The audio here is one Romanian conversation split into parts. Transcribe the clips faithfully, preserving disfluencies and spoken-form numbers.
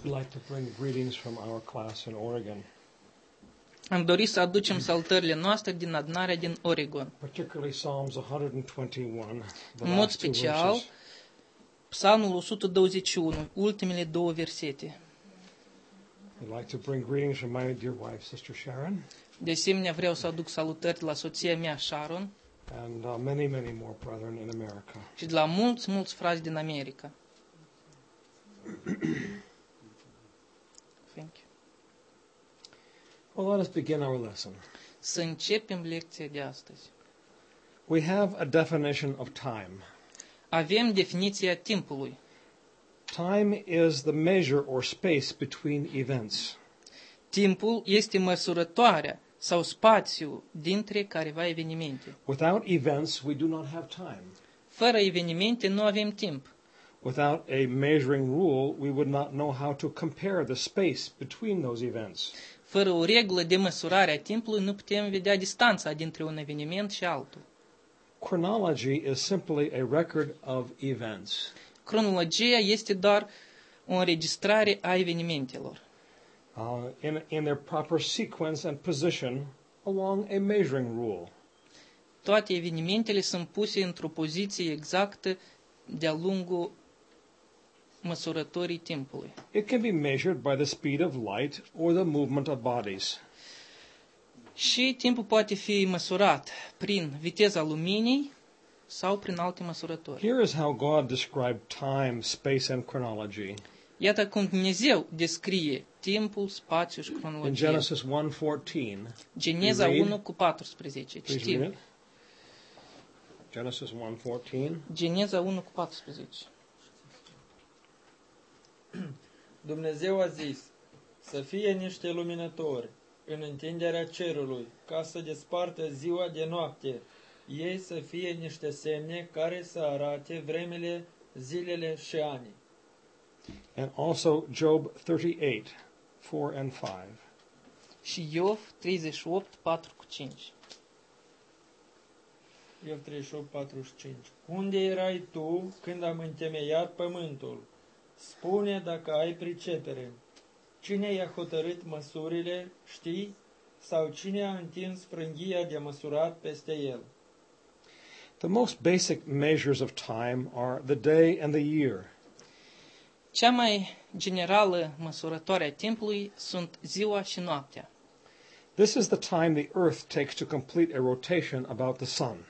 We'd like to bring greetings from our class in Oregon, Am dorit să aducem salutările noastre din adunarea din Oregon. particularly Psalms one twenty-one, the În mod last two special, verses. Psalmul o sută douăzeci și unu, ultimele două versete. We'd like to bring greetings from my dear wife, Sister Sharon, De asemenea, vreau să aduc salutări la soția mea, Sharon, and uh, many, many more brethren in America. și de la mulți, mulți frați din America. Thank you. Well, let us begin our lesson. Să începem lecția de astăzi. We have a definition of time. Avem definiția timpului. Time is the measure or space between events. Timpul este măsurătoarea sau spațiu dintre careva evenimente. Without events, we do not have time. Fără evenimente nu avem timp. Without a measuring rule, we would not know how to compare the space between those events. Fără o regulă de măsurare a timpului nu putem vedea distanța dintre un eveniment și altul. Chronology is simply a record of events. Cronologia este doar o înregistrare a evenimentelor, Uh, in, in their proper sequence and position along a measuring rule. toate evenimentele sunt puse într-o poziție exactă de-a lungul măsurătorii timpului. It can be measured by the speed of light or the movement of bodies. Și timpul poate fi măsurat prin viteza luminii sau prin alte măsurători. Here is how God described time, space, and chronology. Iată cum Dumnezeu descrie timpul, spațiul și In cronologia. Genesis one fourteen, Geneza we read- unu cu paisprezece. please Citim. read it. Genesis one fourteen. Geneza unu cu paisprezece. Dumnezeu a zis să fie niște luminători în întinderea cerului, ca să despartă ziua de noapte, ei să fie niște semne care să arate vremele, zilele și anii. And also Job thirty-eight, four and five. Și Iov treizeci și opt, patru cu cinci. Iov treizeci și opt, patruzeci și cinci. Unde erai tu când am întemeiat pământul? Spune dacă ai pricepere. Cine i-a hotărât măsurile, știi? Sau cine a întins frânghia de măsurat peste el? The most basic measures of time are the day and the year. Cea mai generală măsurătoare a timpului sunt ziua și noaptea. This is the time the earth takes to complete a rotation about the sun.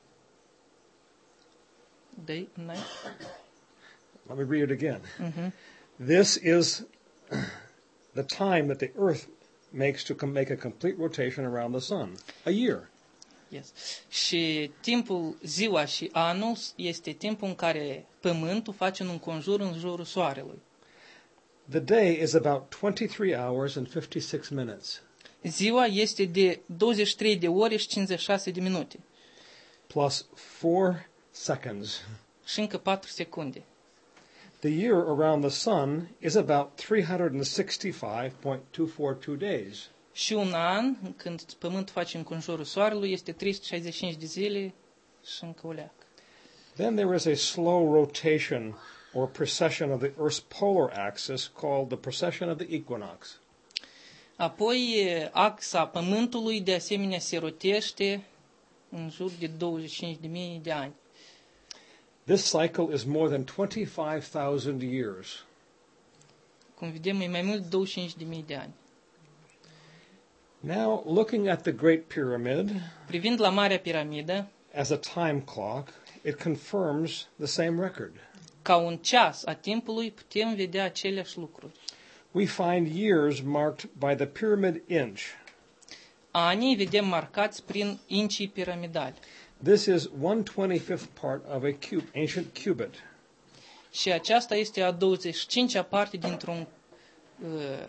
Day and night. Let me read it again. Mhm. This is the time that the earth makes to com- make a complete rotation around the sun. A year. Yes. Și timpul, ziua și anul este timpul în care pământul face un înconjur în jurul soarelui. The day is about twenty-three hours and fifty-six minutes, Ziua este de douăzeci și trei de ore și cincizeci și șase de minute plus four seconds. și încă patru secunde. The year around the sun is about three hundred sixty-five point two four two days. Și un an, când pământul face înconjurul soarelui, este trei sute șaizeci și cinci de zile și încă o leacă. Then there is a slow rotation or precession of the Earth's polar axis called the precession of the equinox. Apoi, e, axa pământului de asemenea se rotește în jur de douăzeci și cinci de mii de ani. This cycle is more than twenty-five thousand years. Cum vedem, e mai mult de douăzeci și cinci de mii de ani. Now, looking at the Great Pyramid Privind la Marea Piramidă, as a time clock, it confirms the same record. ca un ceas a timpului, putem vedea aceleași lucruri. We find years marked by the pyramid inch. Anii vedem marcați prin incii piramidali. This is one twenty-fifth part of a cube, ancient cubit. Și aceasta este a douăzeci și cincea parte dintr-un uh,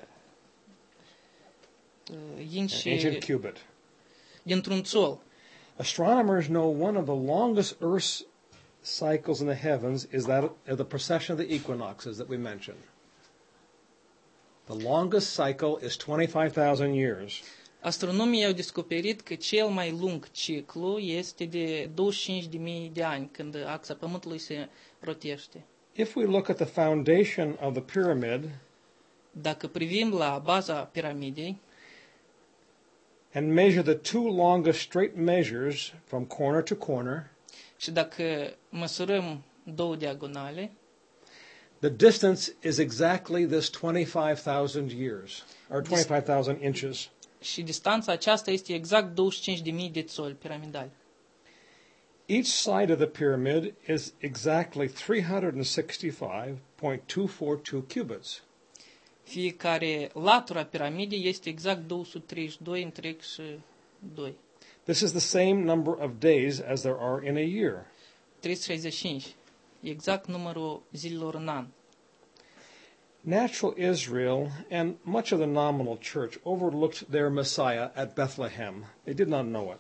uh, inci, An ancient cubit. dintr-un țol. Astronomers know one of the longest Earth's cycles in the heavens is that of the precession of the equinoxes that we mentioned. The longest cycle is twenty-five thousand years. Astronomii au descoperit că cel mai lung ciclu este de douăzeci și cinci de mii de ani, când axa Pământului se rotește. If we look at the foundation of the pyramid, Dacă privim la baza piramidei and measure the two longest straight measures from corner to corner, și dacă măsurăm două diagonale, the distance is exactly this twenty-five thousand years, or twenty-five thousand inches. și distanța aceasta este exact douăzeci și cinci de mii de țoli piramidali. Each side of the pyramid is exactly three hundred sixty-five point two four two cubits. Fiecare latură a piramidei este exact două sute treizeci și doi întreg și doi. This is the same number of days as there are in a year. trei sute șaizeci și cinci. Exact numărul zilelor în an. Natural Israel and much of the nominal church overlooked their Messiah at Bethlehem. They did not know it.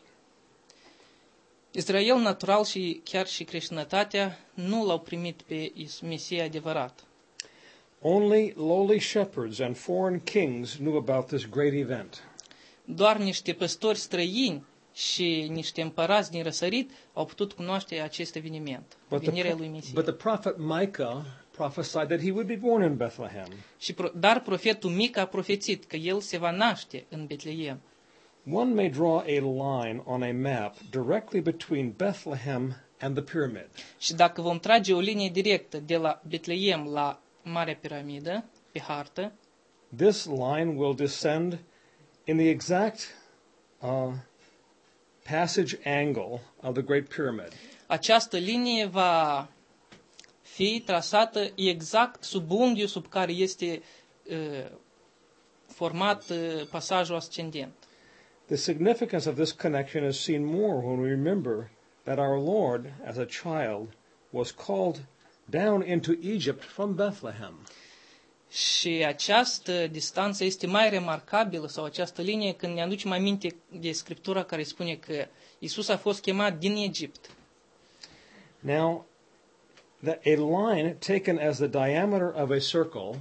Israel natural și chiar și creștinătatea nu l-au primit pe Mesia adevărat. Only lowly shepherds and foreign kings knew about this great event. Doar niște păstori străini și niște împărați din răsărit au putut cunoaște acest eveniment, But venirea the, lui Mesia. but the prophet Micah prophesied that he would be born in Bethlehem. Și pro, dar profetul Mica a profețit că el se va naște în Betleem. One may draw a line on a map directly between Bethlehem and the pyramid. Și dacă vom trage o linie directă de la Betleem la Marea Piramidă pe hartă, This line will descend in the exact uh, passage angle of the Great Pyramid. această linie va fi trasată exact sub unghiul sub care este uh, format uh, pasajul ascendent. The significance of this connection is seen more when we remember that our Lord, as a child, was called down into Egypt from Bethlehem. Și această distanță este mai remarcabilă, sau această linie, când ne aducem aminte de Scriptura care spune că Iisus a fost chemat din Egipt. Now, the, a line taken as the diameter of a circle,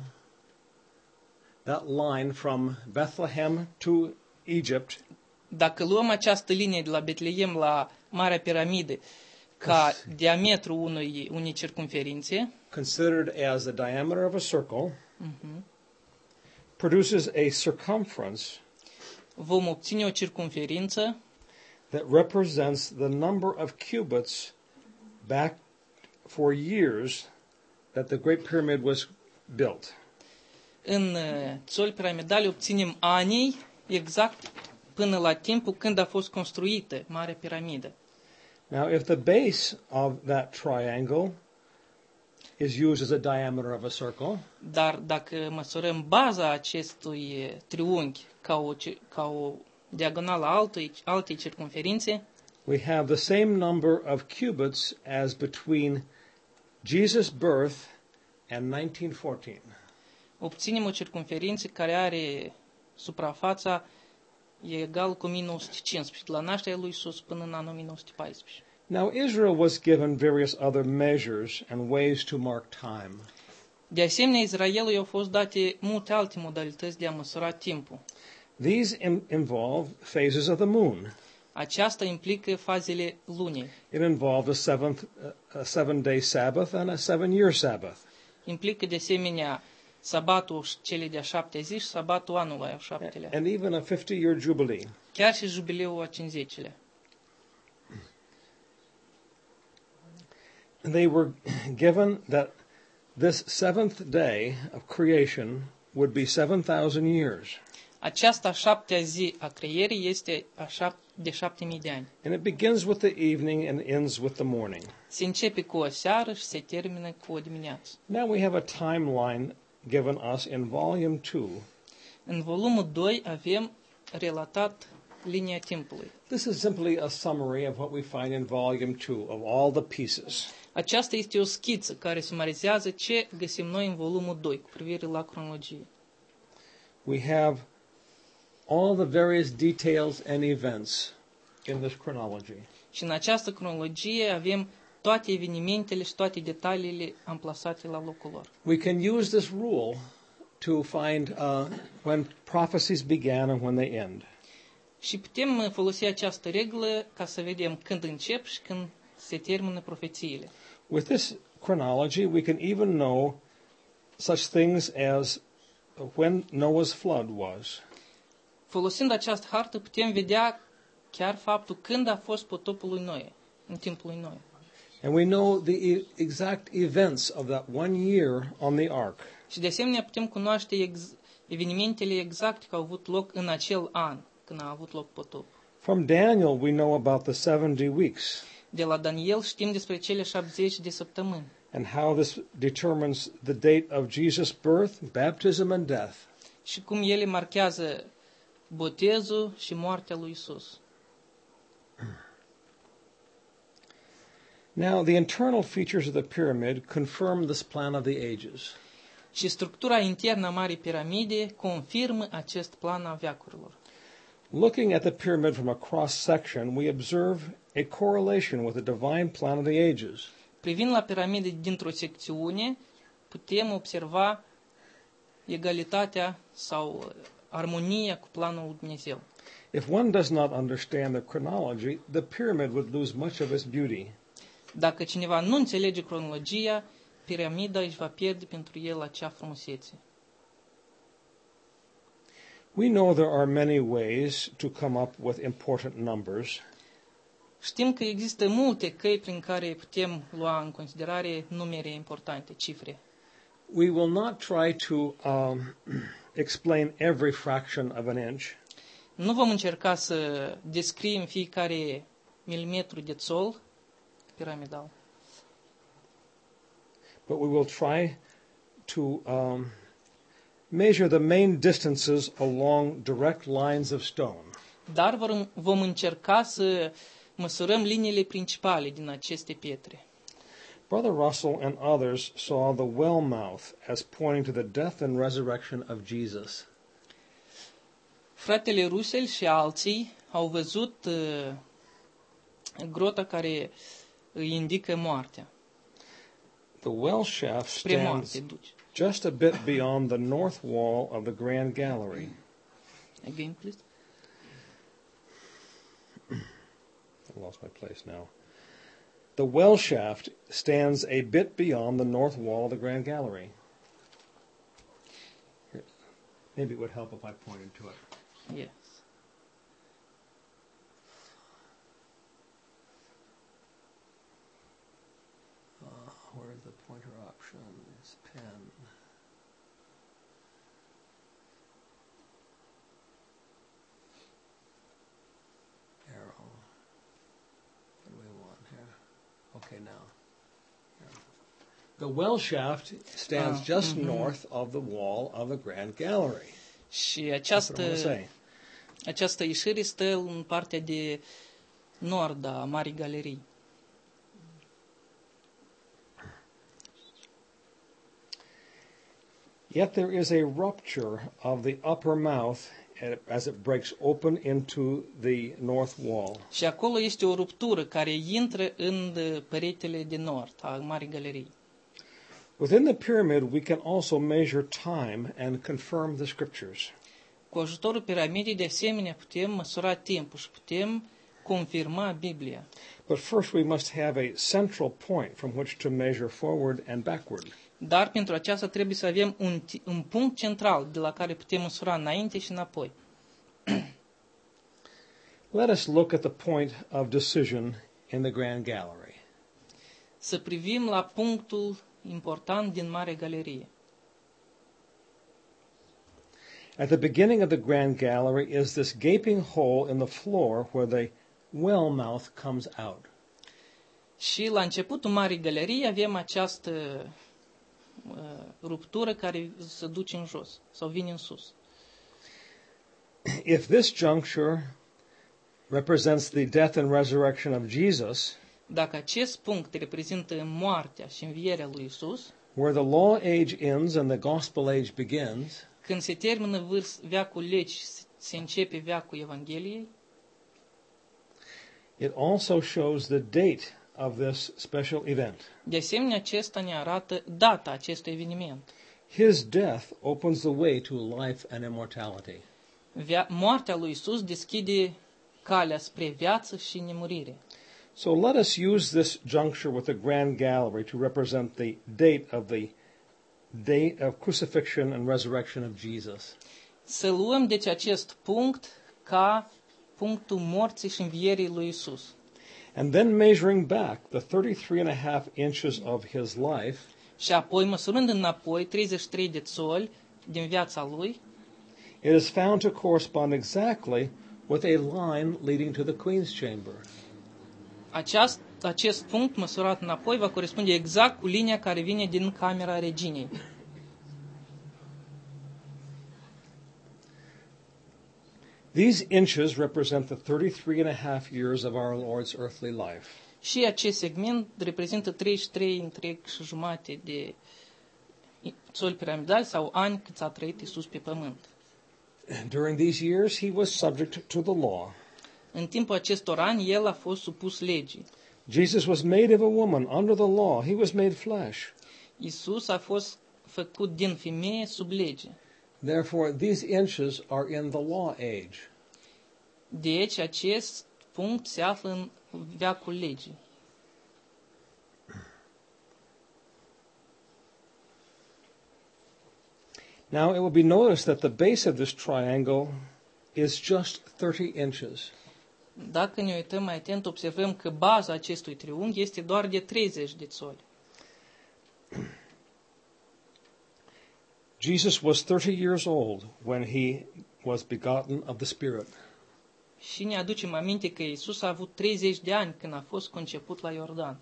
that line from Bethlehem to Egypt, Dacă luăm această linie de la Betleem la Marea Piramidă ca diametru unui, unei circumferințe, considered as the diameter of a circle, produces a circumference vom obține o circumferință that represents the number of cubits back for years that the Great Pyramid was built. în uh, țoli piramidale, obținem anii exact până la timpul când a fost construită Marea Piramidă. Now, if the base of that triangle is used as a diameter of a circle, Dar dacă măsurăm baza acestui triunghi ca o, ca o diagonală altei, altei circumferințe, we have the same number of cubits as between Jesus' birth and nineteen fourteen. obținem o circumferință care are suprafața egal cu o mie nouă sute cincisprezece, de la nașterea lui Iisus până în anul o mie nouă sute paisprezece. Now, Israel was given various other measures and ways to mark time. De asemenea, Israelului au fost date multe alte modalități de a măsura timpul. These im- involve phases of the moon. Aceasta implică fazele lunii. It involved a seventh, uh, a seven-day Sabbath and a seven-year Sabbath. Implică de asemenea sabatul cele de-a șaptea zi și sabatul anului a șaptelea. And even a fifty-year Jubilee. Chiar și jubileul a cincizecilea. They were given that this seventh day of creation would be seven thousand years. Aceasta a șaptea zi a creierii este a șap- de șapte mii de ani. And it begins with the evening and ends with the morning. Se începe cu o seară și se termină cu o dimineață. Now we have a timeline given us in volume two. În volumul doi avem relatat linia timpului. This is simply a summary of what we find in volume two of all the pieces. Aceasta este o schiță care sumarizează ce găsim noi în volumul doi cu privire la cronologie. We have all the various details and events in this chronology. Și în această cronologie avem toate evenimentele și toate detaliile amplasate la locul lor. We can use this rule to find uh, when prophecies began and when they end. Și putem folosi această reglă ca să vedem când încep și când se termină profețiile. With this chronology, we can even know such things as when Noah's flood was. Folosind această hartă putem vedea chiar faptul când a fost potopul lui Noe, în timpul lui Noe. And we know the exact events of that one year on the ark. Și de asemenea putem cunoaște ex- evenimentele exacte care au avut loc în acel an, când a avut loc potop. From Daniel, we know about the seventy weeks De la Daniel știm despre cele șaptezeci de săptămâni and how this determines the date of Jesus' birth, baptism, and death. și cum ele marchează botezul și moartea lui Isus. Now, the internal features of the pyramid confirm this plan of the ages. Și structura internă a Marii Piramide confirmă acest plan al veacurilor. Looking at the pyramid from a cross-section, we observe a correlation with the divine plan of the ages. Privind la piramide dintr-o secțiune, putem observa egalitatea sau armonia cu planul lui Dumnezeu. If one does not understand the chronology, the pyramid would lose much of its beauty. Dacă cineva nu înțelege cronologia, piramida își va pierde pentru el acea frumusețe. We know there are many ways to come up with important numbers. Știm că există multe căi prin care putem lua în considerare numere importante, cifre. We will not try to um, explain every fraction of an inch. Nu vom încerca să descriem fiecare milimetru de sol piramidal, But we will try to um, measure the main distances along direct lines of stone. dar vom, vom încerca să măsurăm liniile principale din aceste pietre. Brother Russell and others saw the well mouth as pointing to the death and resurrection of Jesus. Fratele Russell și alții au văzut uh, grota care îi indică moartea. The well shaft Spre moarte stands duce. just a bit beyond the north wall of the Grand Gallery. Again, please. I lost my place now. The well shaft stands a bit beyond the north wall of the Grand Gallery. Here, maybe it would help if I pointed to it. Yes. Uh, where is the pointer option? It's pen. Arrow. What do we want here? Okay, now. Here. The well shaft stands Ah, just mhm. north of the wall of the Grand Gallery. Și That's what I want această, to say. această ieșire stă în partea de nord a Marii Galerii. Yet there is a rupture of the upper mouth as it breaks open into the north wall. Și acolo este o ruptură care intră în peretele de nord a Marii Galerii. Within the pyramid, we can also measure time and confirm the scriptures. Cu ajutorul piramidei, de asemenea, putem măsura timpul și putem confirma Biblia. But first, we must have a central point from which to measure forward and backward. Dar pentru aceasta trebuie să avem un, un punct central de la care putem măsura înainte și înapoi. Let us look at the point of decision in the Grand Gallery. Să privim la punctul important din Marea Galerie. At the beginning of the Grand Gallery is this gaping hole in the floor where the well mouth comes out. Și la începutul Marii Galerii avem această uh, ruptură care se duce în jos sau vine în sus. If this juncture represents the death and resurrection of Jesus, Dacă acest punct reprezintă moartea și învierea lui Isus, where the law age ends and the gospel age begins, când se termină vârs, veacul legii, se începe veacul Evangheliei, it also shows the date of this special event. de asemenea acesta ne arată data acestui eveniment. His death opens the way to life and immortality. Via- moartea lui Isus deschide calea spre viață și nemurire. So let us use this juncture with the Grand Gallery to represent the date of the date of crucifixion and resurrection of Jesus. Să luăm deci acest punct ca punctul morții și învierii lui Isus. And then measuring back the thirty-three and a half inches of his life, Și apoi, măsurând înapoi treizeci și trei de țoli din viața lui, it is found to correspond exactly with a line leading to the Queen's Chamber. aceast, acest punct măsurat înapoi va corespunde exact cu linia care vine din camera reginei. These inches represent the thirty-three and a half years of our Lord's earthly life. Și acest segment reprezintă treizeci și trei întreg și jumate de țoli piramidali sau ani cât a trăit Isus pe pământ. During these years, he was subject to the law. În timpul acestor ani, el a fost supus legii. Jesus was made of a woman under the law. He was made flesh. Isus a fost făcut din femeie sub lege. Therefore, these inches are in the law age. Deci, acest punct se află în veacul legii. Now, it will be noticed that the base of this triangle is just thirty inches. Dacă ne uităm mai atent, observăm că baza acestui triunghi este doar de treizeci de țoli. Jesus was thirty years old when he was begotten of the Spirit. Și ne aducem aminte că Isus a avut treizeci de ani când a fost conceput la Iordan.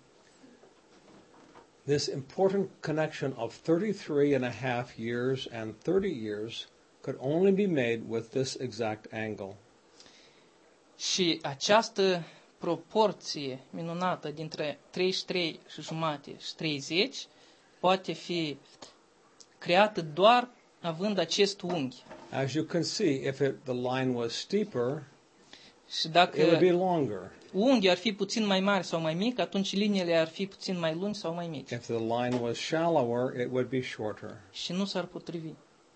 This important connection of thirty-three and a half years and thirty years could only be made with this exact angle. Și această proporție minunată dintre treizeci și trei și jumate și treizeci poate fi creată doar având acest unghi. As you can see, if it, the line was steeper, Și it would dacă be longer. unghiul ar fi puțin mai mari sau mai mic, atunci liniile ar fi puțin mai lungi sau mai mici. If the line was shallower, it would be shorter. Și nu s-ar potrivi.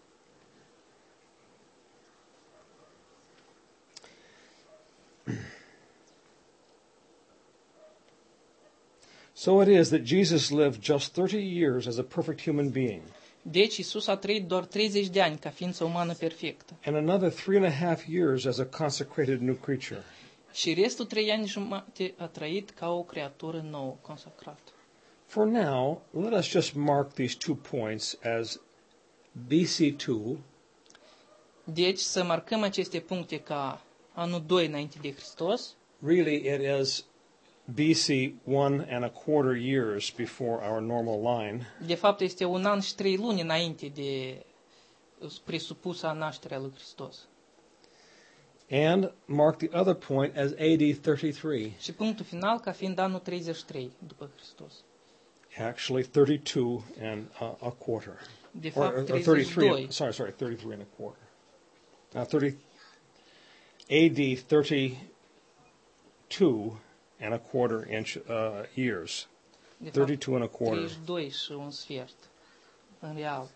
So it is that Jesus lived just thirty years as a perfect human being, Deci Isus a trăit doar treizeci de ani ca ființă umană perfectă. and another three and a half years as a consecrated new creature. Și restul trei ani jumate a trăit ca o creatură nouă, consacrată. For now, let us just mark these two points as B C two Deci să marcăm aceste puncte ca anul doi înainte de Hristos. Really, it is B C one and a quarter years before our normal line. De fapt, este un an și trei luni înainte de presupusa nașterea lui Hristos. And mark the other point as A D thirty-three. Și punctul final ca fiind anul treizeci și trei după Hristos. Actually, thirty-two and a, a quarter. De Or, fapt, or treizeci și thirty-three. doi. Sorry, sorry, thirty-three and a quarter. Now, thirty. A D thirty-two and a quarter inch uh, years. De fapt, thirty-two and a quarter. treizeci și doi și un sfert. În real.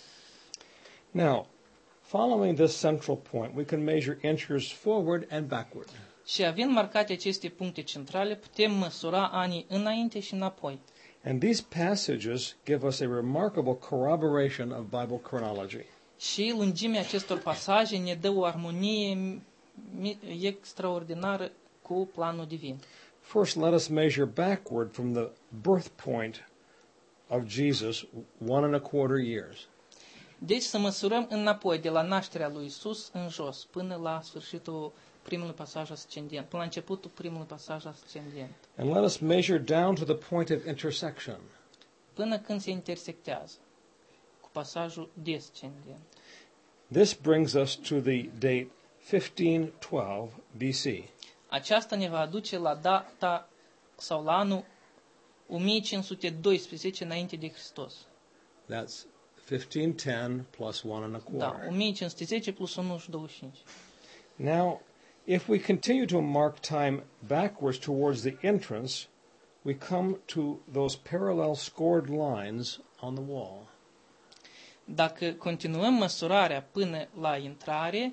Now, following this central point, we can measure inches forward and backward. Și având marcate aceste puncte centrale, putem măsura anii înainte și înapoi. And these passages give us a remarkable corroboration of Bible chronology. Și lungimea acestor pasaje ne dă o armonie mi- extraordinară cu planul divin. First, let us measure backward from the birth point of Jesus, one and a quarter years. Deci să măsurăm înapoi de la nașterea lui Isus în jos, până la sfârșitul primului pasaj ascendent, până la începutul primului pasaj ascendent, And let us measure down to the point of intersection. până când se intersectează cu pasajul descendent. This brings us to the date fifteen twelve B C. Aceasta ne va aduce la data sau la anul o mie cinci sute doisprezece înainte de Hristos. That's fifteen ten plus one and a Da, quarter. o mie cinci sute zece plus unu și douăzeci și cinci. Now, if we continue to mark time backwards towards the entrance, we come to those parallel scored lines on the wall. Dacă continuăm măsurarea până la intrare,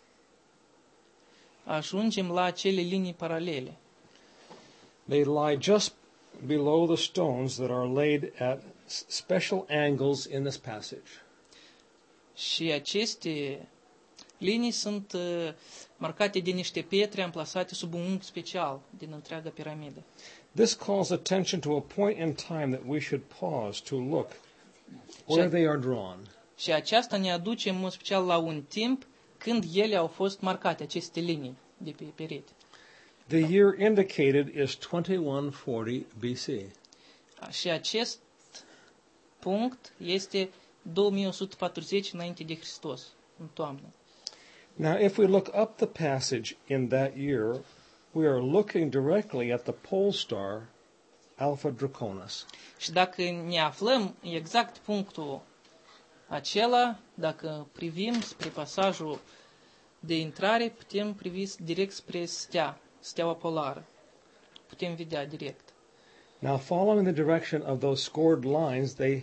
ajungem la acele linii paralele. They lie just below the stones that are laid at s- special angles in this passage. Și aceste linii sunt uh, marcate de niște pietre amplasate sub un unghi special din întreaga piramidă. This calls attention to a point in time that we should pause to look where they are drawn. Și aceasta ne aduce în mod special la un timp când ele au fost marcate, aceste linii de pe perete. The year indicated is twenty-one forty B C. Și acest punct este două mii o sută patruzeci înainte de Hristos, în toamnă. Now, if we look up the passage in that year, we are looking directly at the pole star Alpha Draconis. Și dacă ne aflăm exact punctul acela, dacă privim spre pasajul de intrare, putem privi direct spre stea, steaua polară. Putem vedea direct. Now, following the direction of those scored lines, they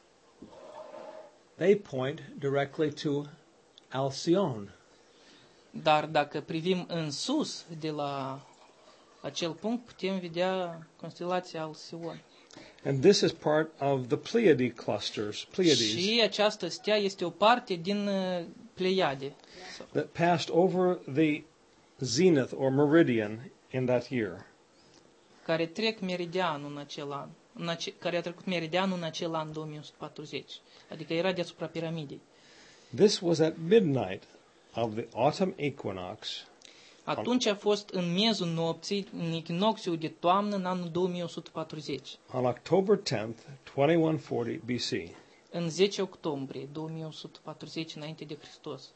they point directly to Alcyone. Dar dacă privim în sus de la acel punct, putem vedea constelația Alcyone. And this is part of the Pleiade clusters, Pleiades, Și această stea este o parte din uh, Pleiade, that passed over the zenith or meridian in that year. care trec meridianul în acel an, în ace- care a trecut meridianul în acel an două mii o sută patruzeci, adică era deasupra piramidei. This was at midnight of the autumn equinox Atunci a fost în miezul nopții, în echinoxiul de toamnă, în anul două mii o sută patruzeci, on October tenth, twenty-one forty B C. în zece octombrie două mii o sută patruzeci înainte de Hristos.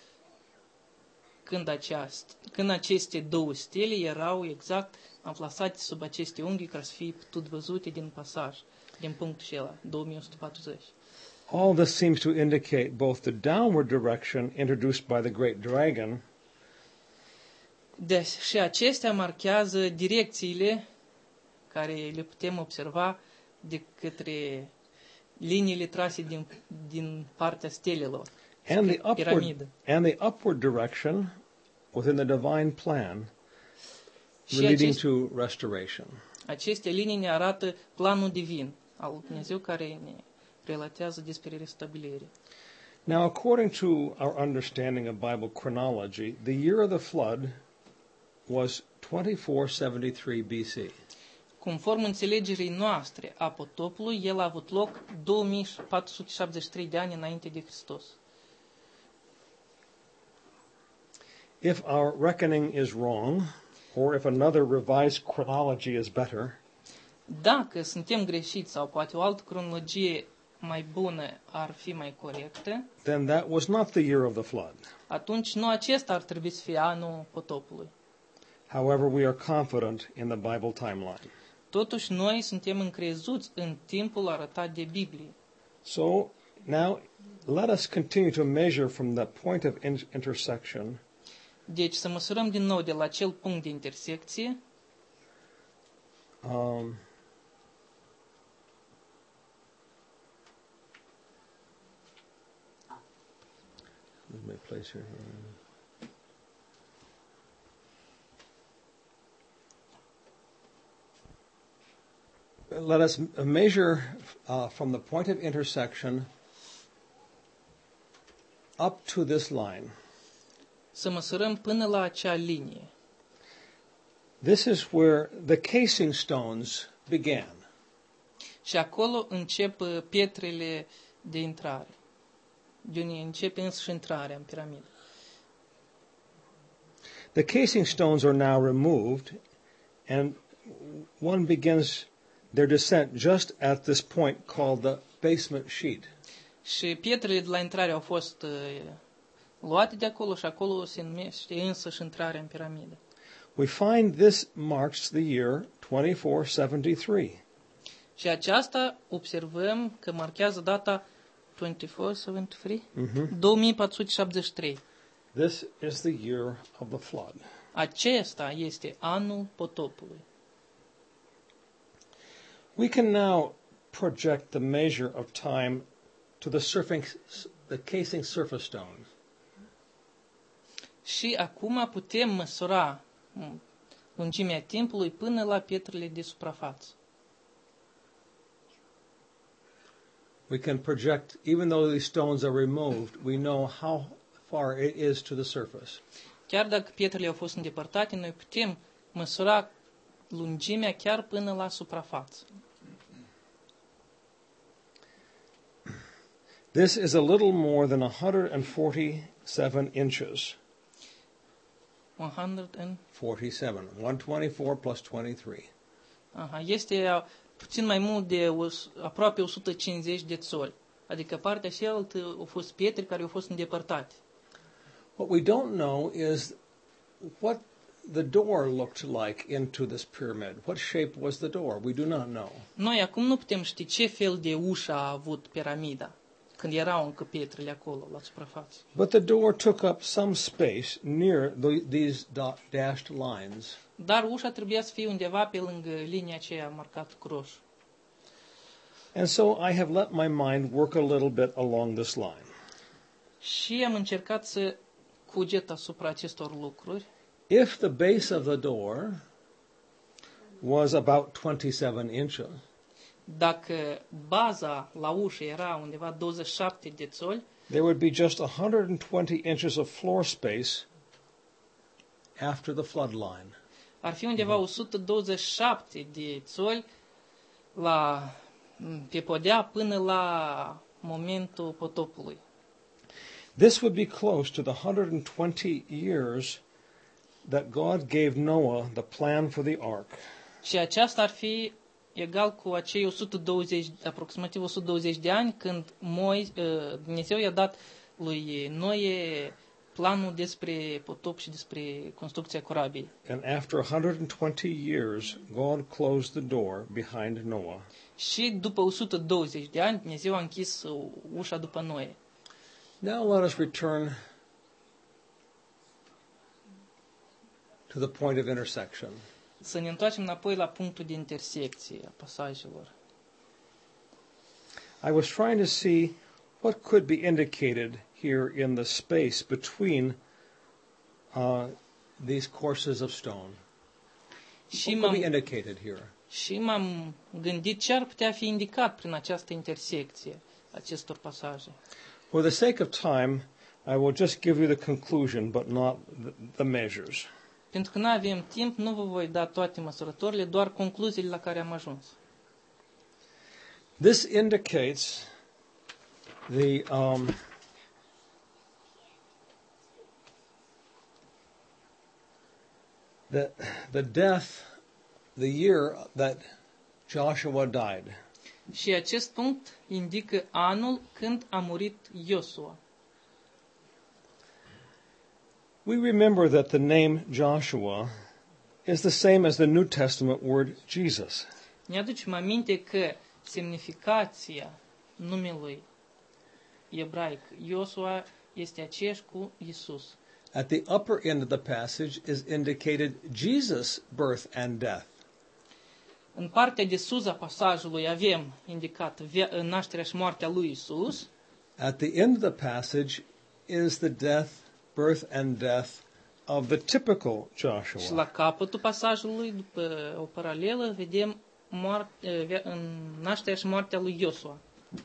Când, aceast, când aceste două stele erau exact amplasate sub aceste unghi ca să fie putut văzute din pasaj, din punctul acela, două mii o sută patruzeci. All this seems to indicate both the downward direction introduced by the great dragon Deci, și acestea marchează direcțiile care le putem observa de către liniile trase din, din partea stelelor, and the spre upward piramidă. and the upward direction within the divine plan Și leading acest, to restoration. aceste linii ne arată planul divin al lui Dumnezeu care ne relatează despre restabilire. Now, according to our understanding of Bible chronology, the year of the flood was twenty-four seventy-three B C. Conform înțelegerii noastre a potopului, el a avut loc două mii patru sute șaptezeci și trei de ani înainte de Hristos. If our reckoning is wrong, or if another revised chronology is better, Dacă suntem greșiți sau poate o altă cronologie mai bună ar fi mai corectă, then that was not the year of the flood. atunci nu acesta ar trebui să fie anul potopului. However, we are confident in the Bible timeline. Totuși, noi suntem încrezuți în timpul arătat de Biblie. So now let us continue to measure from the point of in- intersection Deci să măsurăm din nou de la acel punct de intersecție um, Where's my place here? Let us m- measure uh, from the point of intersection up to this line. să măsurăm până la acea linie. This is where the casing stones began. Și acolo încep uh, pietrele de intrare. De unde începe însăși intrarea în piramidă. The casing stones are now removed, and one begins their descent just at this point called the basement sheet. Și pietrele de la intrare au fost uh, luate de acolo și acolo se numește însăși intrarea în piramidă. We find this marks the year twenty-four seventy-three. Și aceasta observăm că marchează data două mii patru sute șaptezeci și trei? Mhm. două mii patru sute șaptezeci și trei. This is the year of the flood. Acesta este anul potopului. We can now project the measure of time to the surfing, the casing surface stones. Și acum putem măsura mm, lungimea timpului până la pietrele de suprafață. we can project, even though these stones are removed, we know how far it is to the surface. Chiar dacă pietrele au fost îndepărtate, noi putem măsura lungimea chiar până la suprafață. This is a little more than one hundred forty-seven inches. one hundred and... forty-seven. one twenty-four plus twenty-three. Aha, este uh, puțin mai mult de o, aproape o sută cincizeci de țoli. Adică partea cealaltă au fost pietre care au fost îndepărtate. What we don't know is what the door looked like into this pyramid. What shape was the door? We do not know. Noi acum nu putem ști ce fel de ușă a avut piramida când erau încă pietrele acolo la suprafață. But the door took up some space near the, these dot, dashed lines. Dar ușa trebuia să fie undeva pe lângă linia aceea marcată cu roșu. And so I have let my mind work a little bit along this line. Și am încercat să cuget asupra acestor lucruri. If the base of the door was about twenty-seven inches, Dacă baza la ușă era undeva douăzeci și șapte de țoli, there would be just one hundred twenty inches of floor space after the flood line. ar fi undeva o sută douăzeci și șapte de țoli la, pe podea până la momentul potopului. This would be close to the one hundred twenty years that God gave Noah the plan for the ark. Și aceasta ar fi egal cu acei o sută douăzeci, aproximativ o sută douăzeci de ani când Moi, Dumnezeu i-a dat lui Noe planul despre potop și despre construcția corabului. And after one hundred twenty years, God closed the door behind Noah. Și după o sută douăzeci de ani, Dumnezeu a închis ușa după Noe. Now let us return to the point of intersection. Să ne întoarcem înapoi la punctul de intersecție a pasajelor. I was trying to see what could be indicated here in the space between uh, these courses of stone. Și What could be m-am, indicated here? și m-am gândit ce ar putea fi indicat prin această intersecție acestor pasaje. For the sake of time, I will just give you the conclusion, but not the, the measures. Pentru că nu avem timp, nu vă voi da toate măsurătorile, doar concluziile la care am ajuns. This indicates the um, the the death, the year that Joshua died. Și acest punct indică anul când a murit Iosua. We remember that the name Joshua is the same as the New Testament word Jesus. Ne aducem aminte că semnificația numelui ebraic Iosua este aceeași cu Isus. At the upper end of the passage is indicated Jesus' birth and death. În partea de sus a pasajului avem indicat nașterea și moartea lui Isus. At the end of the passage is the death, birth and death of the typical Și Joshua. la capătul pasajului, după o paralelă, vedem moarte, nașterea și moartea lui Iosua.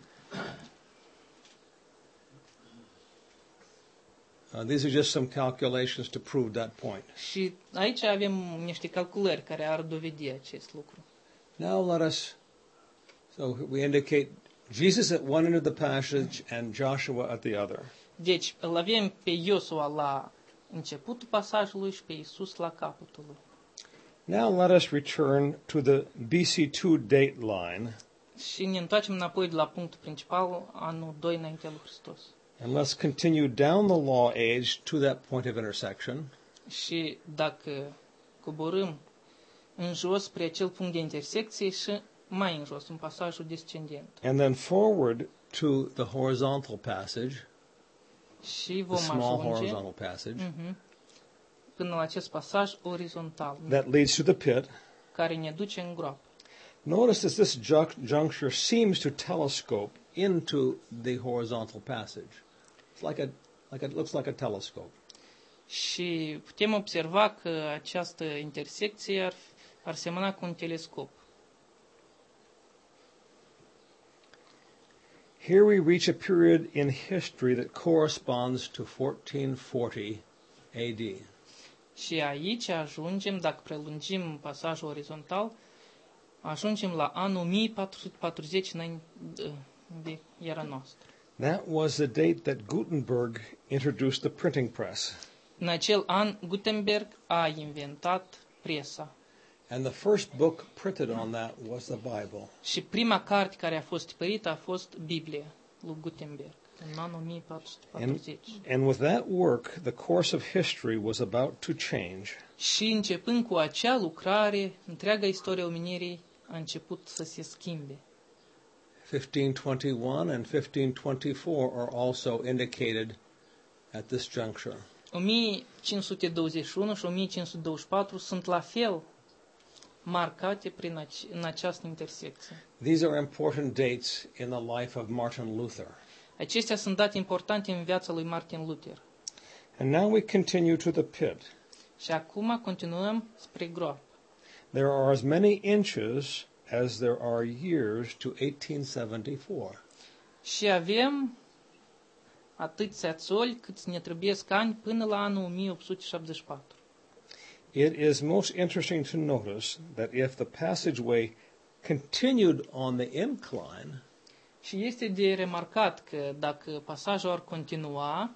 Uh, these are just some calculations to prove that point. Și aici avem niște calculări care ar dovedi acest lucru. Now let us, so we indicate Jesus at one end of the passage and Joshua at the other. Deci, îl avem pe Iosua la începutul pasajului și pe Isus la capătul lui. Now let us return to the B C two date line, Și ne întoarcem înapoi de la punctul principal, anul doi înaintea lui Hristos. and let's continue down the law age to that point of intersection. Și dacă coborâm în jos spre acel punct de intersecție și mai în jos, în pasajul descendent. And then forward to the horizontal passage, Și the vom small ajunge horizontal passage, mhm, până la acest pasaj orizontal, that leads to the pit. care ne duce în groapă. Notice that this ju- juncture seems to telescope into the horizontal passage. It's like a, like a, it looks like a telescope. Și putem observa că această intersecție ar, ar semăna cu un telescop. Here we reach a period in history that corresponds to fourteen forty A D. Și aici ajungem, dacă prelungim pasajul orizontal, ajungem la anul o mie patru sute patruzeci înainte de era noastră. That was the date that Gutenberg introduced the printing press. În acel an, Gutenberg a inventat presa. And the first book printed on that was the Bible. Și prima carte care a fost tipărită a fost Biblia lui Gutenberg în anul o mie patru sute patruzeci. And, and with that work, the course of history was about to change. Și începând cu acea lucrare, întreaga istorie omenirii a început să se schimbe. fifteen twenty-one and fifteen twenty-four are also indicated at this juncture. o mie cinci sute douăzeci și unu și o mie cinci sute douăzeci și patru sunt la fel marcate prin ace- în această intersecție. These are important dates in the life of Martin Luther. Acestea sunt date importante în viața lui Martin Luther. And now we continue to the pit. Și acum continuăm spre groapă. There are as many inches as there are years to eighteen seventy-four. Și avem atâția țoli cât ne trebuiesc ani până la anul o mie opt sute șaptezeci și patru. It is most interesting to notice that if the passageway continued on the incline, Și este de remarcat că dacă pasajul ar continua,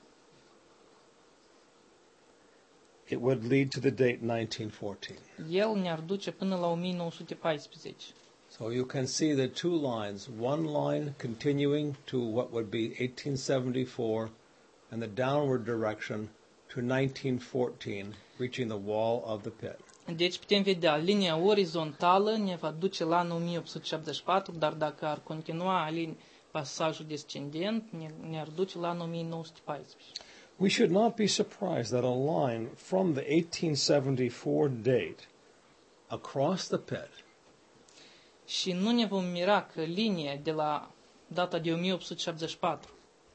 it would lead to the date nineteen fourteen. el ne-ar duce până la o mie nouă sute paisprezece. So you can see the two lines, one line continuing to what would be eighteen seventy-four and the downward direction to nineteen fourteen, reaching the wall of the pit. Deci putem vedea, linia orizontală ne va duce la anul o mie opt sute șaptezeci și patru, dar dacă ar continua lin- pasajul descendent, ne, ne-ar duce la anul o mie nouă sute paisprezece. We should not be surprised that a line from the eighteen seventy-four date across the pit Și nu ne vom mira că linia de la data de o mie opt sute șaptezeci și patru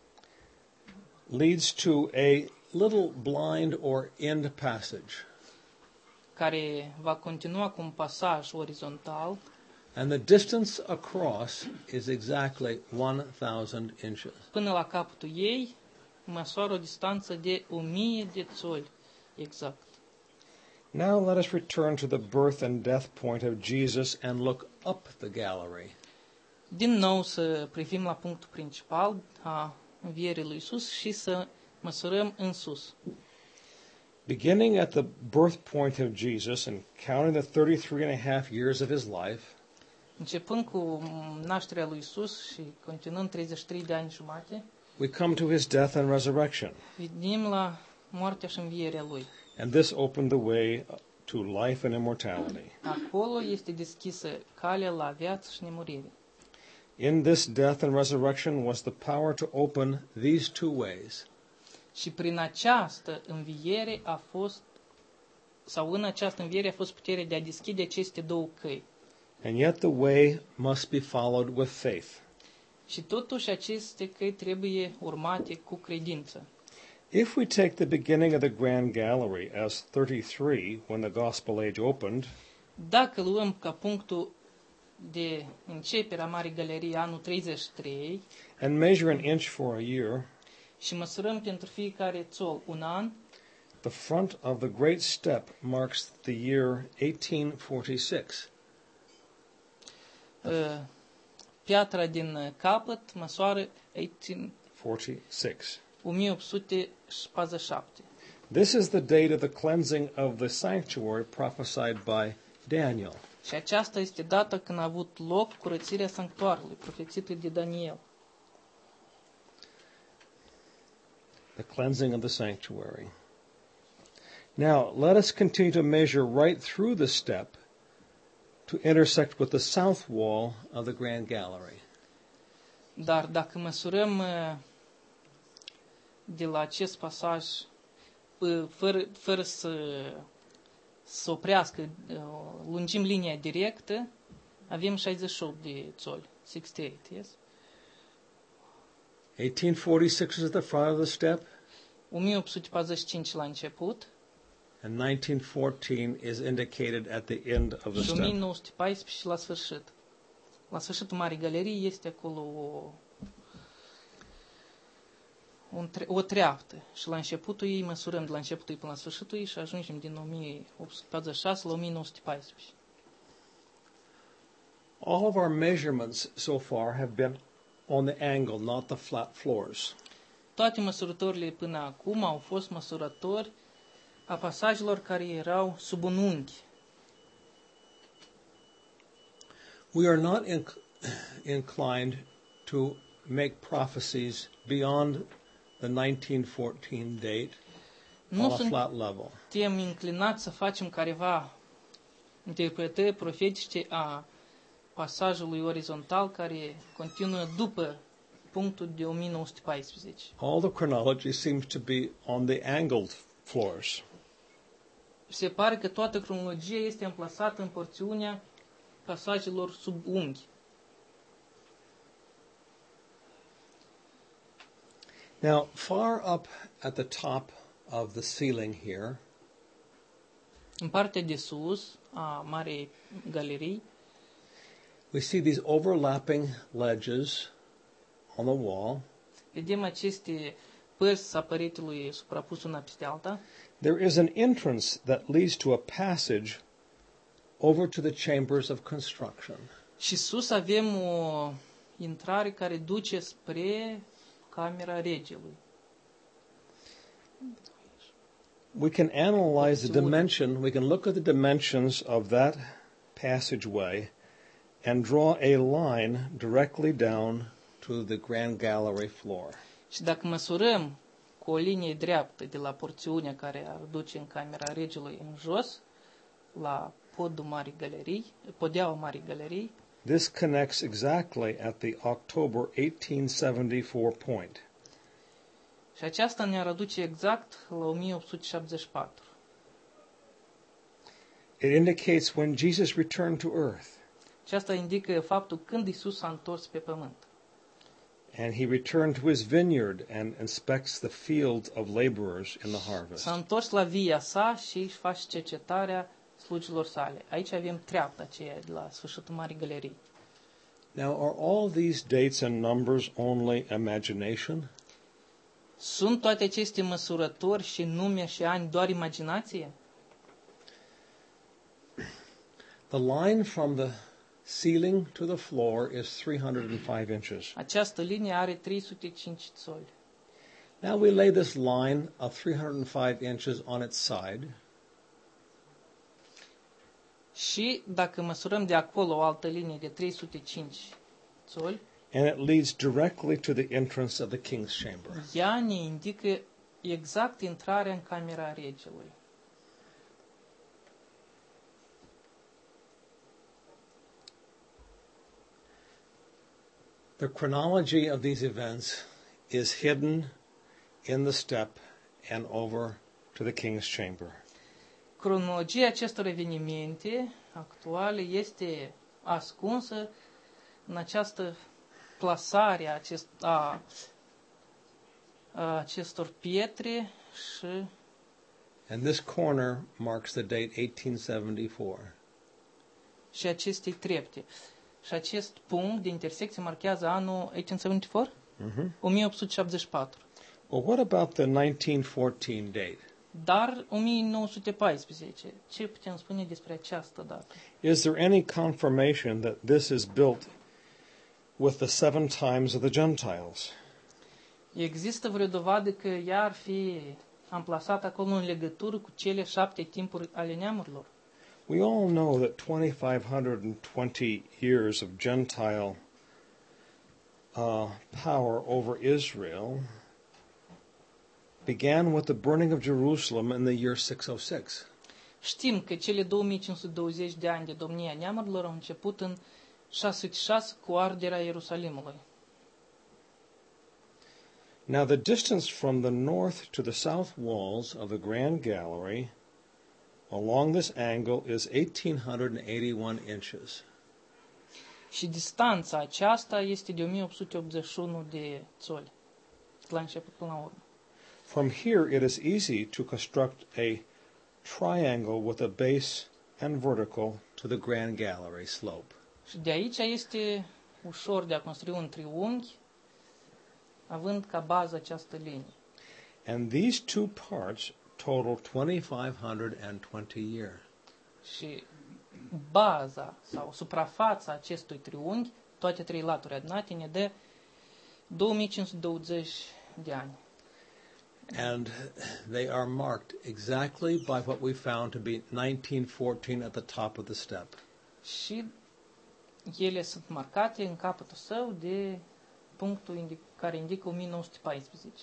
leads to a little blind or end passage. care va continua cu un pasaj orizontal, And the distance across is exactly one thousand inches. până la capătul ei, măsoară o distanță de o mie de țoli, exact. Now let us return to the birth and death point of Jesus and look up the gallery. Din nou să privim la punctul principal a învierii lui Isus și să măsurăm în sus. Beginning at the birth point of Jesus and counting the thirty-three and a half years of his life, Începând cu nașterea lui Isus și continuând treizeci și trei de ani jumate, we come to his death and resurrection. venim la moartea și învierea lui. And this opened the way to life and immortality. Acolo este deschisă calea la viață și nemurire. In this death and resurrection was the power to open these two ways. Și prin această înviere a fost, sau în această înviere a fost puterea de a deschide aceste două căi. And yet the way must be followed with faith. Și totuși aceste căi trebuie urmate cu credință. If we take the beginning of the Grand Gallery as thirty-three, when the Gospel Age opened, Dacă luăm ca punctul de începere a Marii Galerii anul treizeci și trei and measure an inch for a year, și măsurăm pentru fiecare țol un an, the front of the great step marks the year eighteen forty-six. uh, piatra din capăt măsoară forty-six. o mie opt sute patruzeci și șapte. This is the date of the cleansing of the sanctuary prophesied by Daniel. Și aceasta este data când a avut loc curățirea sanctuarului, profețită de Daniel. The cleansing of the sanctuary. Now, let us continue to measure right through the step to intersect with the south wall of the Grand Gallery. Dar dacă măsurăm uh, de la acest pasaj, uh, fără, fără să, să oprească, uh, lungim linia directă, avem șaizeci și opt de țoli, șaizeci și opt, yes? eighteen forty-six is at the front of the step, o mie opt sute patruzeci și cinci la început and nineteen fourteen is indicated at the end of the și o mie step. nouă sute paisprezece la sfârșit. La sfârșitul Marii Galerii este acolo o, un tre- o treaptă și la începutul ei măsurăm de la începutul ei până la sfârșitul ei și ajungem din o mie opt sute patruzeci și șase la o mie nouă sute paisprezece. All of our measurements so far have been on the angle, not the flat floors. Toate măsurătorile până acum au fost măsurători a pasajelor care erau sub un unghi. We are not inc- inclined to make prophecies beyond the nineteen fourteen date Nu on a flat suntem level. inclinați să facem careva interpretări profetice a pasajului orizontal care continuă după punctul de o mie nouă sute paisprezece. All the chronology seems to be on the angled floors. Se pare că toată cronologia este amplasată în porțiunea pasajelor sub unghi. Now, far up at the top of the ceiling here, În partea de sus a Marei Galerii we see these overlapping ledges on the wall. vedem aceste părți a peretelui suprapus una peste alta. There is an entrance that leads to a passage over to the chambers of construction. Și sus avem o intrare care duce spre camera regelui. We can analyze the dimension, we can look at the dimensions of that passageway and draw a line directly down to the grand gallery floor. Și dacă măsurăm cu o linie dreaptă de la porțiunea care ar duce în camera regelui în jos, la podul Marii Galerii, podeaua Marii Galerii, This connects exactly at the October eighteen seventy-four point. și aceasta ne-ar aduce exact la o mie opt sute șaptezeci și patru. It indicates when Jesus returned to earth Aceasta indică faptul când Isus s-a întors pe pământ. and he returned to his vineyard and inspects the fields of laborers in the harvest. S-a întors la via sa și își face cercetarea slujilor sale. Aici avem treapta aceea de la sfârșitul Marii Galerii. Now, are all these dates and numbers only imagination? Sunt toate aceste măsurători și nume și ani doar imaginație? The line from the ceiling to the floor is three hundred five inches. Această linie are trei sute cinci țoli. Now we lay this line of three hundred five inches on its side, Și dacă măsurăm de acolo o altă linie de trei sute cinci țoli, and it leads directly to the entrance of the king's chamber. ea ne indică exact intrarea în camera regelui. The chronology of these events is hidden in the step and over to the king's chamber. Cronologia acestor evenimente actuale este ascunsă în această plasare a, acest, a, a acestor pietre și, And this corner marks the date eighteen seventy-four. și acestei trepte. Și acest punct de intersecție marchează anul opt sute șaptezeci și patru? Mm-hmm. o mie opt sute șaptezeci și patru. Well, what about the nineteen fourteen date? Dar o mie nouă sute paisprezece. Ce putem spune despre această dată? Is there any confirmation that this is built with the seven times of the Gentiles? Există vreo dovadă că ea ar fi amplasată acolo în legătură cu cele șapte timpuri ale neamurilor? We all know that twenty-five twenty years of Gentile uh, power over Israel began with the burning of Jerusalem in the year six oh six. Știm că cele două mii cinci sute douăzeci de ani de domnia neamurilor au început în șase sute șase cu arderea Ierusalimului. Now the distance from the north to the south walls of the Grand Gallery along this angle is eighteen eighty-one inches. Și distanța aceasta este de o mie opt sute optzeci și unu de țoli, la început până la urmă. From here it is easy to construct a triangle with a base and vertical to the Grand Gallery slope. Și de aici este ușor de a construi un triunghi având ca bază această linie. And these two parts total twenty-five twenty years. Și baza sau suprafața acestui triunghi, toate trei laturi adunate, ne dă două mii cinci sute douăzeci de ani. And they are marked exactly by what we found to be nineteen fourteen at the top of the step. Și ele sunt marcate în capătul său de punctul indic- care indică o mie nouă sute paisprezece.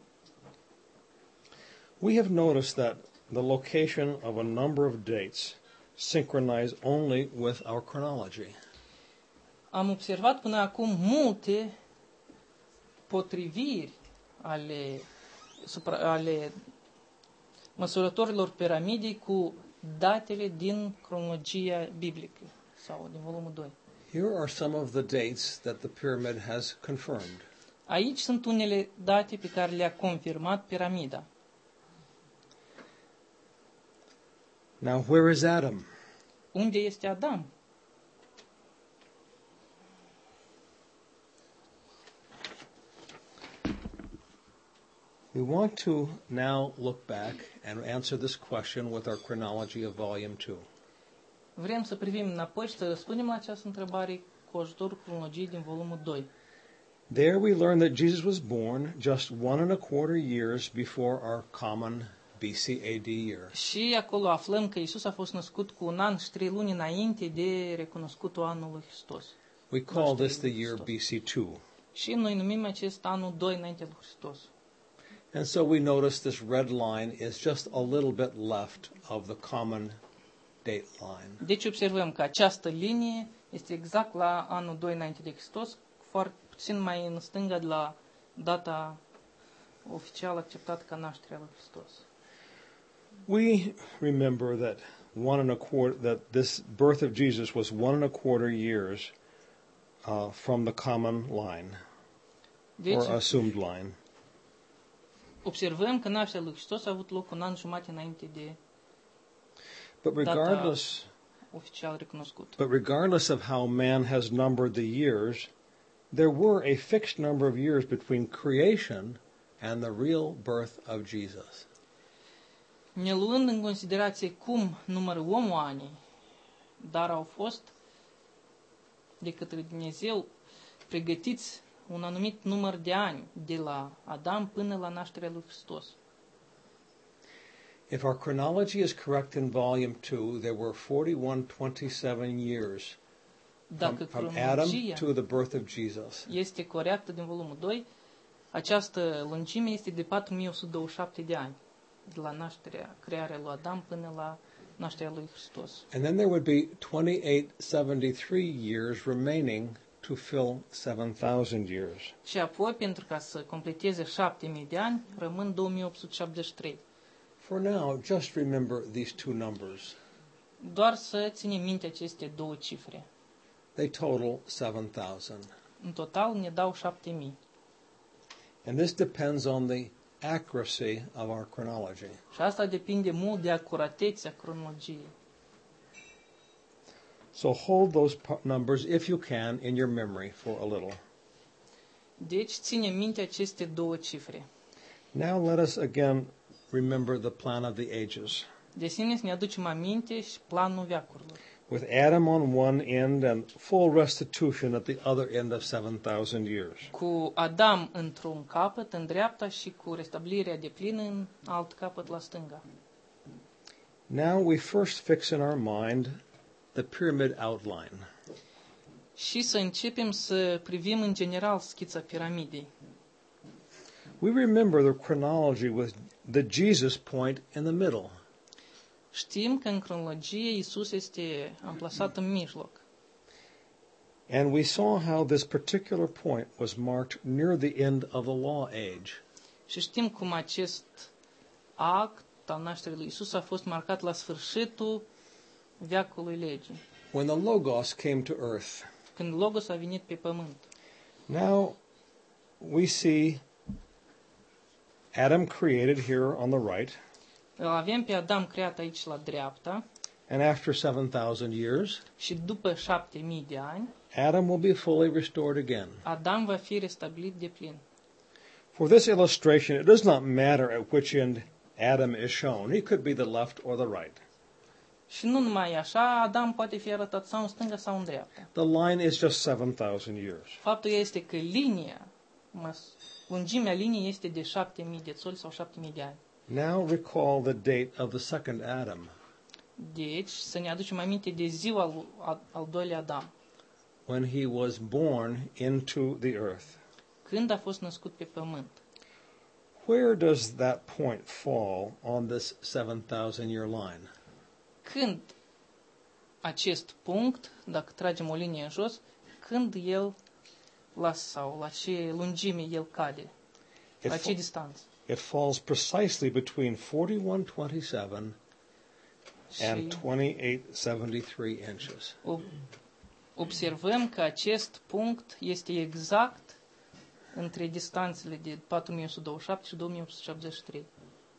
We have noticed that the location of a number of dates synchronize only with our chronology. Am observat până acum multe potriviri ale, supra, ale măsurătorilor piramidei cu datele din cronologia biblică sau din volumul doi. Here are some of the dates that the pyramid has confirmed. Aici sunt unele date pe care le-a confirmat piramida. Now, where is Adam? Unde este Adam? We want to now look back and answer this question with our chronology of volume two. Vrem să privim înapoi și să răspundem la această întrebare cu ajutorul cronologiei din volumul doi. There we learn that Jesus was born just one and a quarter years before our common B C A D year. Și acolo aflăm că Isus a fost născut cu un an și trei luni înainte de recunoscutul anul lui Hristos. We call this the year B C two. Și noi numim acest anul doi înainte de Hristos. And so we notice this red line is just a little bit left of the common date line. Deci observăm că această linie este exact la anul doi înainte de Hristos, foarte puțin mai în stânga de la data oficial acceptată ca nașterea lui Hristos. We remember that one and a quarter that this birth of Jesus was one and a quarter years uh, from the common line Deci or assumed line. observăm că nașterea lui Hristos a avut loc un an jumate înainte de But regardless oficial recunoscut. but regardless of how man has numbered the years, there were a fixed number of years between creation and the real birth of Jesus. Ne luând în considerație cum numără omul anii, dar au fost de către Dumnezeu pregătiți un anumit număr de ani de la Adam până la nașterea lui Hristos. If our chronology is correct in volume two, there were forty-one twenty-seven years from, Dacă from Adam cronologia to the birth of Jesus. este corectă din volumul doi, această lungime este de patru mii o sută douăzeci și șapte de ani, de la nașterea, crearea lui Adam până la nașterea lui Hristos. And then there would be twenty-eight seventy-three years remaining to fill seven thousand years. Și apoi, pentru ca să completeze șapte mii de ani, rămân două mii opt sute șaptezeci și trei. For now, just remember these two numbers. Doar să ținem minte aceste două cifre. They total seven thousand. În total ne dau șapte mii. And this depends on the accuracy of our chronology. Și asta depinde mult de acuratețea cronologiei. So hold those pu- numbers, if you can, in your memory for a little. Deci, ținem minte aceste două cifre. Now let us again remember the plan of the ages. De asemenea, să ne aducem aminte și planul veacurilor. With Adam on one end and full restitution at the other end of seven thousand years. Cu Adam într-un capăt, în dreapta, și cu restabilirea de plină în alt capăt la stânga. Now we first fix in our mind the pyramid outline. Și să începem să privim în general schița piramidei. We remember the chronology with the Jesus point in the middle. Știm că în cronologie Isus este amplasat în mijloc. And we saw how this particular point was marked near the end of the law age. Și știm cum acest act al nașterii lui Isus a fost marcat la sfârșitul veacului legii, When the Logos came to earth. când Logos a venit pe pământ. Now we see Adam created here on the right. Îl avem pe Adam creat aici la dreapta And after seven thousand years, și după șapte mii de ani, Adam will be fully restored again. Adam va fi restabilit de plin. For this illustration, it does not matter at which end Adam is shown. He could be the left or the right. Și nu numai așa, Adam poate fi arătat sau în stânga sau în dreapta. The line is just seven thousand years. Faptul este că linia, măs- lungimea liniei este de șapte mii de țoli sau șapte mii de ani. Now recall the date of the second Adam, Deci, să ne aducem aminte de ziua al, al, al doilea Adam, when he was born into the earth. când a fost născut pe pământ. Where does that point fall on this seven thousand year line? Când acest punct, dacă tragem o linie în jos, când el lasă sau la ce lungime el cade, It, la fa- ce distanță. it falls precisely between forty-one twenty-seven and Și twenty-eight seventy-three inches. ob- observăm că acest punct este exact între distanțele de patru mii o sută douăzeci și șapte și două mii opt sute șaptezeci și trei.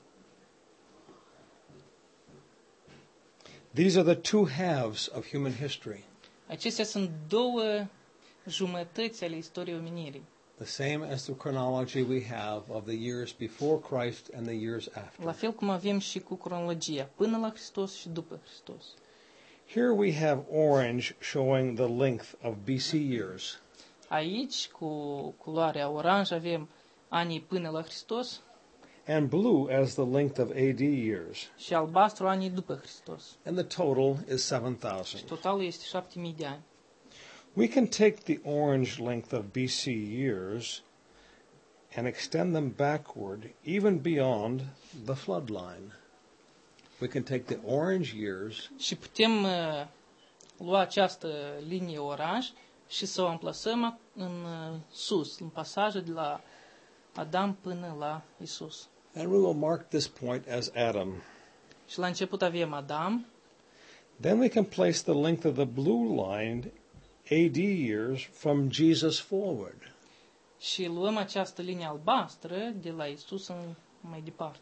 These are the two halves of human history, Acestea sunt două jumătăți ale istoriei omenirii, the same as the chronology we have of the years before Christ and the years after. la fel cum avem și cu cronologia, până la Hristos și după Hristos. Here we have orange showing the length of B C years, Aici, cu culoarea oranj, avem anii până la Hristos and blue as the length of A D years, și albastru anii după Hristos. and the total is seven Și thousand. totalul este șapte mii de ani. We can take the orange length of B C years and extend them backward even beyond the flood line. We can take the orange years Și putem uh, lua această linie oranj și să o amplasăm în uh, sus, în pasajul de la Adam până la Isus. and we will mark this point as Adam. Și la început avem Adam, Then we can place the length of the blue line, A D years, from Jesus forward. și luăm această linie albastră de la Isus în mai departe.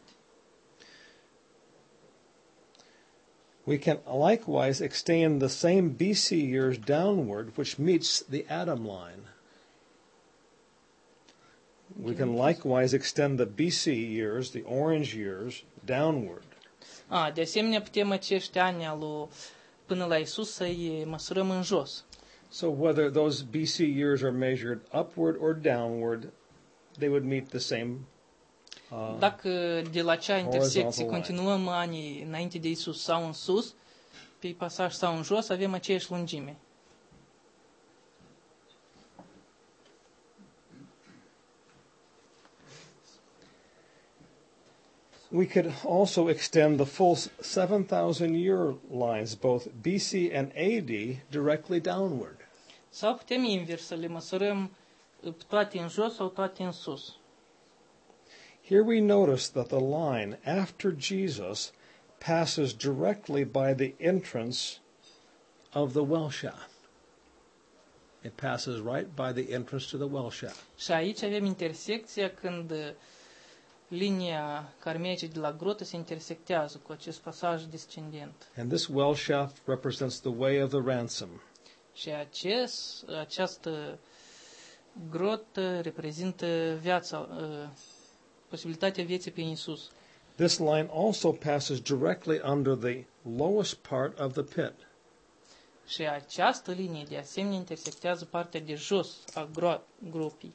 We can likewise extend the same B C years downward, which meets the Adam line. We can likewise extend the B C years, the orange years, downward. A, de asemenea, putem acești ani al lui până la Isus să-i măsurăm în jos. So whether those B C years are measured upward or downward, they would meet the same. Uh, Dacă de la acea intersecție horizontal line. continuăm anii înainte de Isus sau în sus, pe pasaj sau în jos, avem aceeași lungime. we could also extend the full seven thousand year lines, both B C and A D, directly downward. Sau putem invers să le măsurăm uh, toate în jos sau toate în sus. Here we notice that the line after Jesus passes directly by the entrance of the well shaft. It passes right by the entrance to the well shaft. Și aici avem intersecția când uh, linia care merge de la grotă se intersectează cu acest pasaj descendent. And this well shaft represents the way of the ransom. Și acest, această grotă reprezintă viața, uh, posibilitatea vieții prin Isus. This line also passes directly under the lowest part of the pit. Și această linie de asemenea intersectează partea de jos a gro- gropii.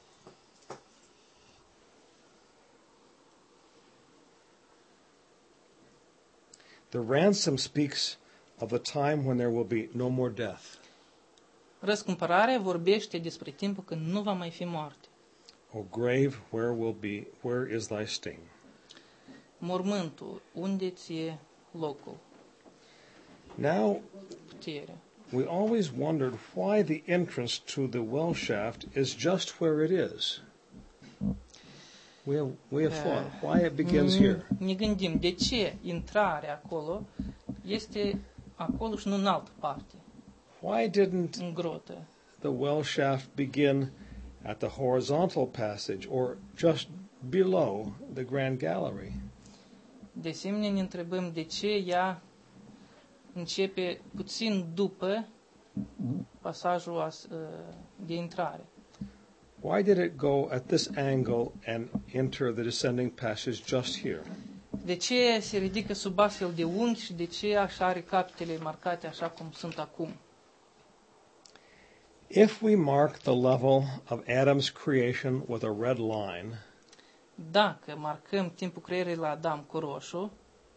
The ransom speaks of the time when there will be no more death. Răscumpărarea vorbește despre timpul când nu va mai fi moarte. O grave, where will be where is thy sting? Mormântul, unde ți-e locul, Now puterea. we always wondered why the entrance to the well shaft is just where it is. We have, we have thought why it begins here. Ne gândim de ce intrarea acolo este acolo și nu în altă parte, Why didn't în grotă. the well shaft begin at the horizontal passage or just below the grand gallery? De asemenea, ne întrebăm de ce ea începe puțin după pasajul as- de intrare. Why did it go at this angle and enter the descending passage just here? De ce se ridică sub astfel de unghi și de ce așa are capetele marcate așa cum sunt acum? If we mark the level of Adam's creation with a red line, Dacă marcăm timpul creierii la Adam cu roșu,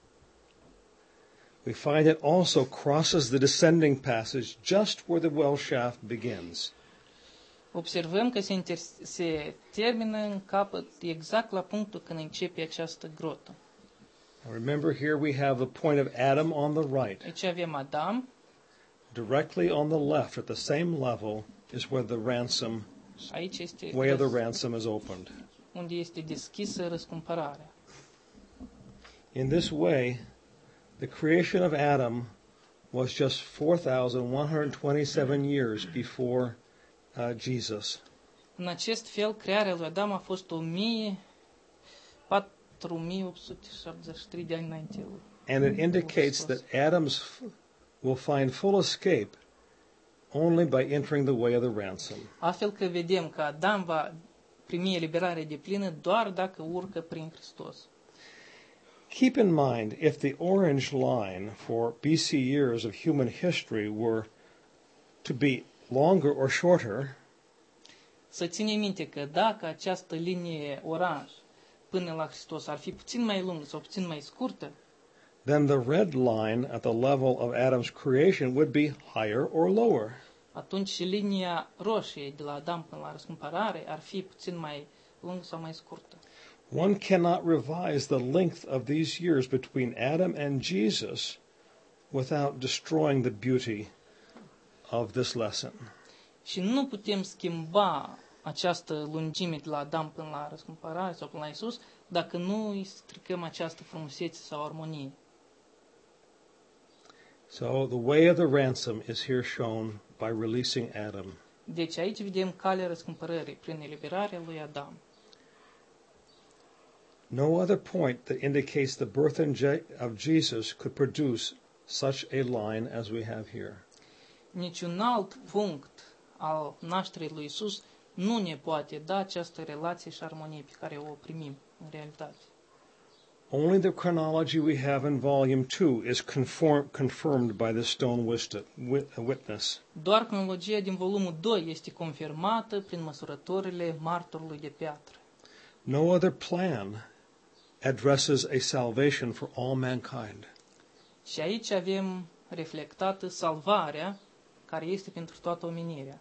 we find it also crosses the descending passage just where the well shaft begins. observăm că se, inter- se termină în capăt exact la punctul când începe această grotă. Remember, here we have the point of Adam on the right. Aici avem Adam, Directly on the left, at the same level, is where the ransom, și aici este way of the ransom is opened. unde este deschisă răscumpărarea. In this way, the creation of Adam was just four thousand one hundred twenty-seven years before uh, Jesus. În acest fel, crearea lui Adam a fost patru mii opt sute șaptezeci și trei de ani înainte lui. And it indicates that Adam's f- will find full escape only by entering the way of the ransom. Astfel că vedem că Adam va primi eliberare de plină doar dacă urcă prin Hristos. Keep in mind, if the orange line for B C years of human history were to be longer or shorter, Să ținem minte că dacă această linie oranj până la Hristos ar fi puțin mai lungă sau puțin mai scurtă, then the red line at the level of Adam's creation would be higher or lower. atunci și linia roșie de la Adam până la răscumpărare ar fi puțin mai lungă sau mai scurtă. One cannot revise the length of these years between Adam and Jesus without destroying the beauty of this lesson. Și nu putem schimba această lungime de la Adam până la răscumpărare sau până la Isus dacă nu îi stricăm această frumusețe sau armonie. So the way of the ransom is here shown by releasing Adam. Deci aici vedem calea răscumpărării prin eliberarea lui Adam. No other point that indicates the birth and Je- of Jesus could produce such a line as we have here. Niciun alt punct al nașterii lui Isus nu ne poate da această relație și armonie pe care o primim în realitate. Only the chronology we have in volume two is conform, confirmed by the stone wisdom- wit- witness. Doar cronologia din volumul doi este confirmată prin măsurătorile martorului de piatră. No other plan addresses a salvation for all mankind. Și aici avem reflectată salvarea care este pentru toată omenirea.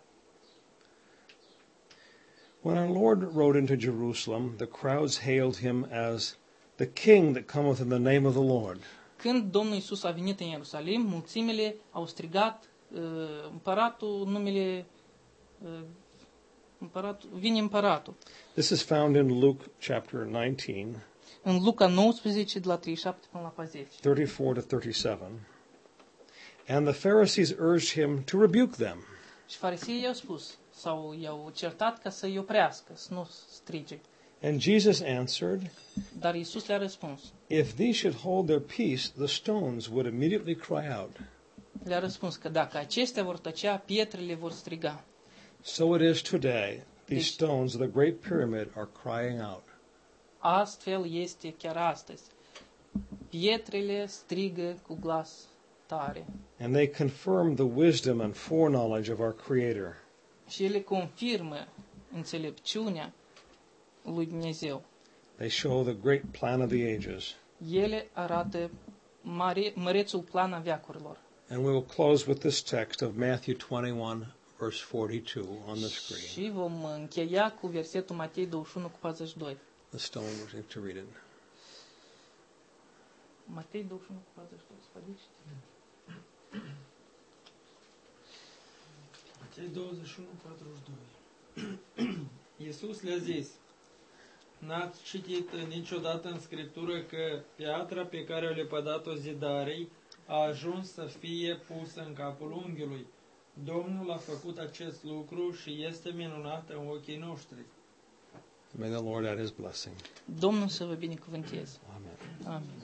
When our Lord rode into Jerusalem, the crowds hailed him as the King that cometh in the name of the Lord. Când Domnul Isus a venit în Ierusalim, mulțimile au strigat uh, împăratul, numele uh, împăratul, vine împăratul. This is found in Luke chapter nineteen, În Luca nouăsprezece, de la treizeci și șapte până la patruzeci. thirty-four to thirty-seven. And the Pharisees urged him to rebuke them. Și fariseii i-au spus, sau i-au certat ca să-i oprească, să nu strige. And Jesus answered, Dar Isus le-a răspuns. if these should hold their peace, the stones would immediately cry out. Le-a răspuns că dacă acestea vor tăcea, pietrele vor striga. So it is today. These Deci- stones of the great pyramid are crying out. Astfel este chiar astăzi. Pietrele strigă cu glas tare. And they confirm the wisdom and foreknowledge of our Creator. Și ele confirmă înțelepciunea lui Dumnezeu. They show the great plan of the ages. Ele arată mare, mărețul plan a veacurilor. And we will close with this text of Matthew twenty-one, verse forty-two on the screen. Și vom încheia cu versetul Matei douăzeci și unu cu patruzeci și doi. The stone, we're going to read it. Matei douăzeci și unu cu patruzeci și doi. Spădiți? Matei douăzeci și unu, patruzeci și doi. Iisus le-a zis, n-ați citit niciodată în Scriptură că piatra pe care le-a pădat-o zidarei a ajuns să fie pusă în capul unghiului. Domnul a făcut acest lucru și este minunat în ochii noștri. May the Lord add his blessing. Domnul să vă binecuvânteze. Amen. Amin.